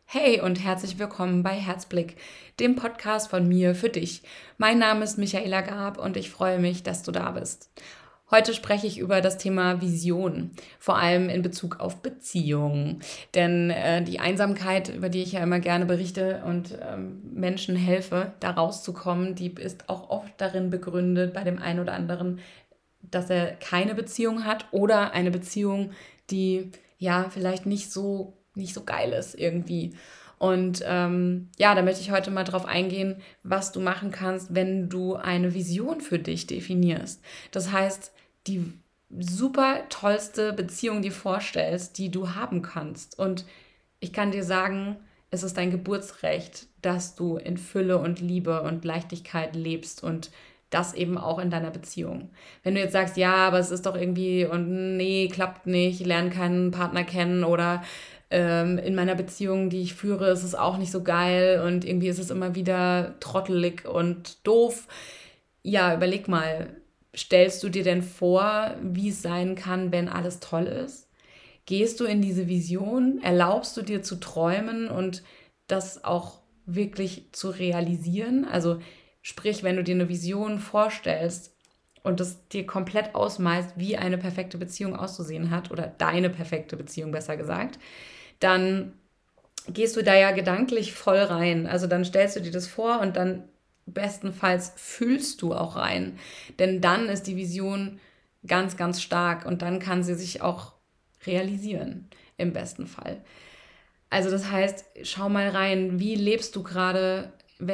Hey und herzlich willkommen bei Herzblick, dem Podcast von mir für dich. Mein Name ist Michaela Gab und ich freue mich, dass du da bist. Heute spreche ich über das Thema Vision, vor allem in Bezug auf Beziehungen. Denn die Einsamkeit, über die ich ja immer gerne berichte und Menschen helfe, da rauszukommen, die ist auch oft darin begründet, bei dem einen oder anderen, dass er keine Beziehung hat oder eine Beziehung, die ja vielleicht nicht so geil ist irgendwie. Und ja, da möchte ich heute mal drauf eingehen, was du machen kannst, wenn du eine Vision für dich definierst. Das heißt, die super tollste Beziehung dir vorstellst, die du haben kannst. Und ich kann dir sagen, es ist dein Geburtsrecht, dass du in Fülle und Liebe und Leichtigkeit lebst und das eben auch in deiner Beziehung. Wenn du jetzt sagst, ja, aber es ist doch irgendwie und nee, klappt nicht, ich lerne keinen Partner kennen oder in meiner Beziehung, die ich führe, ist es auch nicht so geil und irgendwie ist es immer wieder trottelig und doof. Ja, überleg mal, stellst du dir denn vor, wie es sein kann, wenn alles toll ist? Gehst du in diese Vision? Erlaubst du dir zu träumen und das auch wirklich zu realisieren? Also sprich, wenn du dir eine Vision vorstellst und das dir komplett ausmalst, wie eine perfekte Beziehung auszusehen hat oder deine perfekte Beziehung besser gesagt, dann gehst du da ja gedanklich voll rein. Also dann stellst du dir das vor und dann bestenfalls fühlst du auch rein. Denn dann ist die Vision ganz, ganz stark und dann kann sie sich auch realisieren, im besten Fall. Also das heißt, schau mal rein, wie lebst du gerade,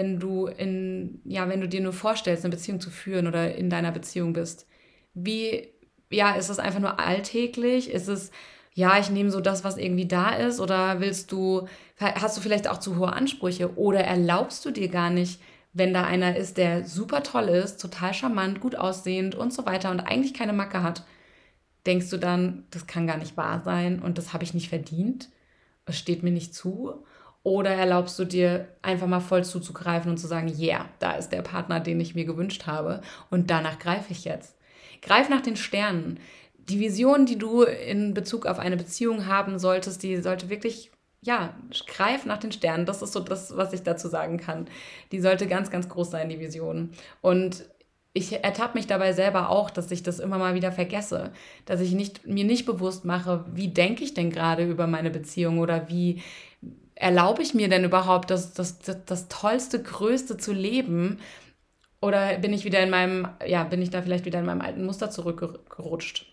wenn du dir nur vorstellst, eine Beziehung zu führen oder in deiner Beziehung bist. Wie, ja, ist es einfach nur alltäglich? Ist es, ja, ich nehme so das, was irgendwie da ist? Oder hast du vielleicht auch zu hohe Ansprüche? Oder erlaubst du dir gar nicht, wenn da einer ist, der super toll ist, total charmant, gut aussehend und so weiter und eigentlich keine Macke hat, denkst du dann, das kann gar nicht wahr sein und das habe ich nicht verdient? Es steht mir nicht zu? Oder erlaubst du dir einfach mal voll zuzugreifen und zu sagen, yeah, da ist der Partner, den ich mir gewünscht habe und danach greife ich jetzt. Greif nach den Sternen. Die Vision, die du in Bezug auf eine Beziehung haben solltest, die sollte wirklich, ja, greif nach den Sternen. Das ist so das, was ich dazu sagen kann. Die sollte ganz, ganz groß sein, die Vision. Und ich ertappe mich dabei selber auch, dass ich das immer mal wieder vergesse, dass ich mir nicht bewusst mache, wie denke ich denn gerade über meine Beziehung oder wie erlaube ich mir denn überhaupt das Tollste, Größte zu leben? Oder bin ich da vielleicht wieder in meinem alten Muster zurückgerutscht?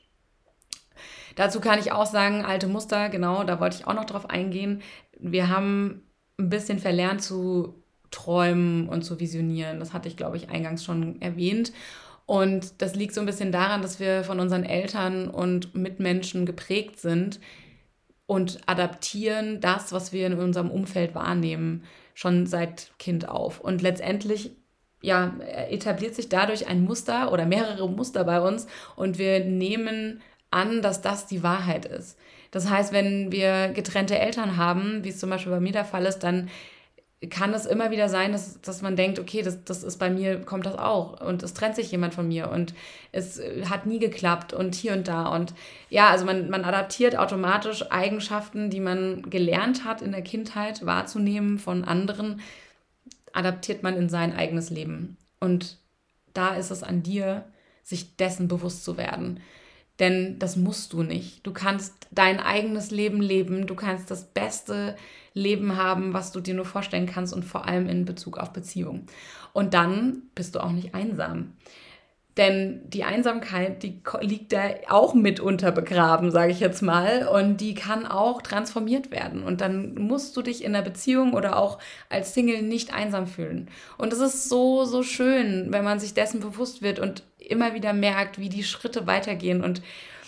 Dazu kann ich auch sagen, alte Muster, genau, da wollte ich auch noch drauf eingehen. Wir haben ein bisschen verlernt zu träumen und zu visionieren. Das hatte ich, glaube ich, eingangs schon erwähnt. Und das liegt so ein bisschen daran, dass wir von unseren Eltern und Mitmenschen geprägt sind und adaptieren das, was wir in unserem Umfeld wahrnehmen, schon seit Kind auf. Und letztendlich ja, etabliert sich dadurch ein Muster oder mehrere Muster bei uns und wir nehmen an, dass das die Wahrheit ist. Das heißt, wenn wir getrennte Eltern haben, wie es zum Beispiel bei mir der Fall ist, dann kann es immer wieder sein, dass man denkt, okay, das ist bei mir, kommt das auch und es trennt sich jemand von mir und es hat nie geklappt und hier und da und ja, also man adaptiert automatisch Eigenschaften, die man gelernt hat in der Kindheit wahrzunehmen von anderen, adaptiert man in sein eigenes Leben und da ist es an dir, sich dessen bewusst zu werden. Denn das musst du nicht. Du kannst dein eigenes Leben leben. Du kannst das beste Leben haben, was du dir nur vorstellen kannst und vor allem in Bezug auf Beziehung. Und dann bist du auch nicht einsam. Denn die Einsamkeit, die liegt da auch mitunter begraben, sage ich jetzt mal. Und die kann auch transformiert werden. Und dann musst du dich in der Beziehung oder auch als Single nicht einsam fühlen. Und es ist so, so schön, wenn man sich dessen bewusst wird und immer wieder merkt, wie die Schritte weitergehen. Und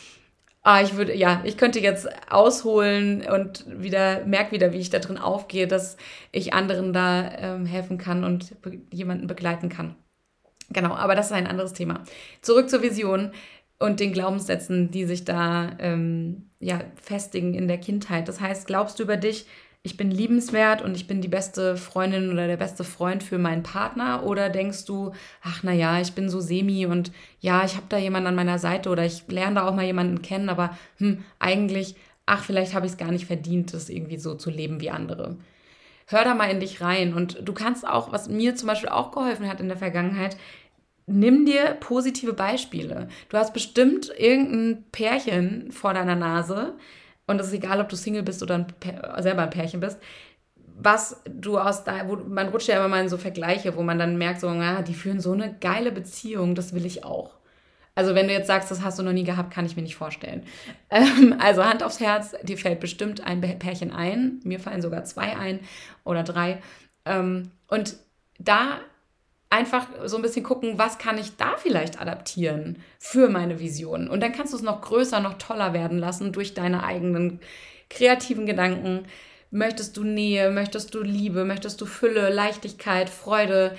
ich könnte jetzt ausholen und merke wieder, wie ich da drin aufgehe, dass ich anderen da helfen kann und jemanden begleiten kann. Genau, aber das ist ein anderes Thema. Zurück zur Vision und den Glaubenssätzen, die sich da festigen in der Kindheit. Das heißt, glaubst du über dich, ich bin liebenswert und ich bin die beste Freundin oder der beste Freund für meinen Partner? Oder denkst du, ach naja, ich bin so semi und ja, ich habe da jemanden an meiner Seite oder ich lerne da auch mal jemanden kennen, aber eigentlich, ach, vielleicht habe ich es gar nicht verdient, das irgendwie so zu leben wie andere. hör da mal in dich rein. Und du kannst auch, was mir zum Beispiel auch geholfen hat in der Vergangenheit, nimm dir positive Beispiele. Du hast bestimmt irgendein Pärchen vor deiner Nase, und es ist egal, ob du Single bist oder selber ein Pärchen bist, was du man rutscht ja immer mal in so Vergleiche, wo man dann merkt, so, die führen so eine geile Beziehung, das will ich auch. Also wenn du jetzt sagst, das hast du noch nie gehabt, kann ich mir nicht vorstellen. Also Hand aufs Herz, dir fällt bestimmt ein Pärchen ein. Mir fallen sogar 2 ein oder 3. Und da einfach so ein bisschen gucken, was kann ich da vielleicht adaptieren für meine Vision. Und dann kannst du es noch größer, noch toller werden lassen durch deine eigenen kreativen Gedanken. Möchtest du Nähe, möchtest du Liebe, möchtest du Fülle, Leichtigkeit, Freude?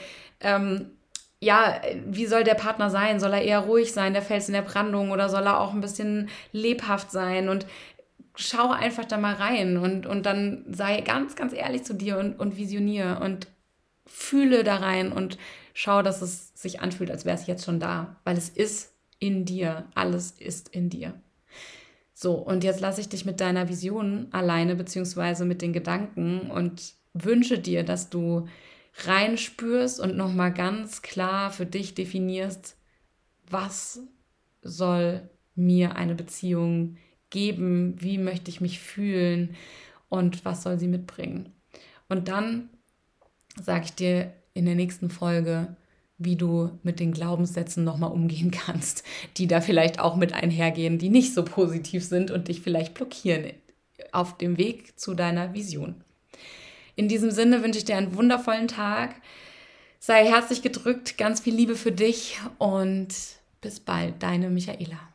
Wie soll der Partner sein? Soll er eher ruhig sein, der Fels in der Brandung, oder soll er auch ein bisschen lebhaft sein? Und schau einfach da mal rein und dann sei ganz, ganz ehrlich zu dir und visionier und fühle da rein und schau, dass es sich anfühlt, als wäre es jetzt schon da, weil es ist in dir, alles ist in dir. So, und jetzt lasse ich dich mit deiner Vision alleine, beziehungsweise mit den Gedanken, und wünsche dir, dass du reinspürst und nochmal ganz klar für dich definierst, was soll mir eine Beziehung geben, wie möchte ich mich fühlen und was soll sie mitbringen. Und dann sage ich dir in der nächsten Folge, wie du mit den Glaubenssätzen nochmal umgehen kannst, die da vielleicht auch mit einhergehen, die nicht so positiv sind und dich vielleicht blockieren auf dem Weg zu deiner Vision. In diesem Sinne wünsche ich dir einen wundervollen Tag. Sei herzlich gedrückt, ganz viel Liebe für dich und bis bald, deine Michaela.